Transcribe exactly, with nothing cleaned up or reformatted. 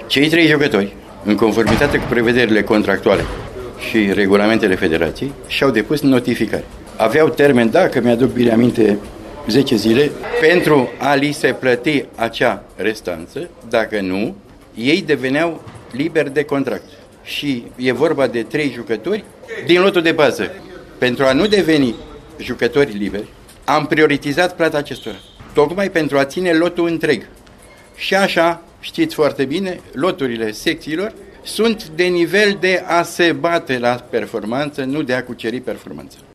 Cei trei jucători, în conformitate cu prevederile contractuale și regulamentele federației, și-au depus notificare. Aveau termen, dacă mi-aduc bine aminte, zece zile, pentru a li se plăti acea restanță. Dacă nu, ei deveneau liberi de contract. Și e vorba de trei jucători din lotul de bază. Pentru a nu deveni jucători liberi, am prioritizat plata acestora, tocmai pentru a ține lotul întreg. Și așa, știți foarte bine, loturile secțiilor sunt de nivel de a se bate la performanță, nu de a cuceri performanță.